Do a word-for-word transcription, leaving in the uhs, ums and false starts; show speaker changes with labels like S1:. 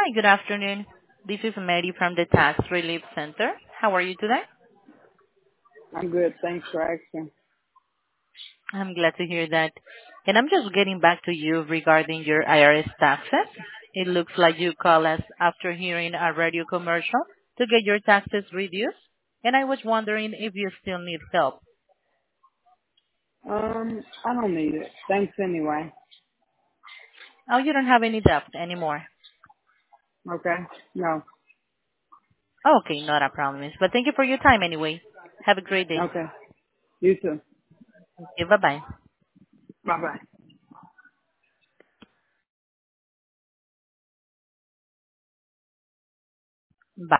S1: Hi, good afternoon. This is Mary from the Tax Relief Center. How are you today?
S2: I'm good. Thanks for asking.
S1: I'm glad to hear that. And I'm just getting back to you regarding your I R S taxes. It looks like you called us after hearing a radio commercial to get your taxes reduced, and I was wondering if you still need help.
S2: Um, I don't need it. Thanks anyway.
S1: Oh, you don't have any debt anymore.
S2: Okay? No.
S1: Okay, not a problem. But thank you for your time anyway. Have a great day.
S2: Okay. You too.
S1: Okay, bye-bye.
S2: Bye bye.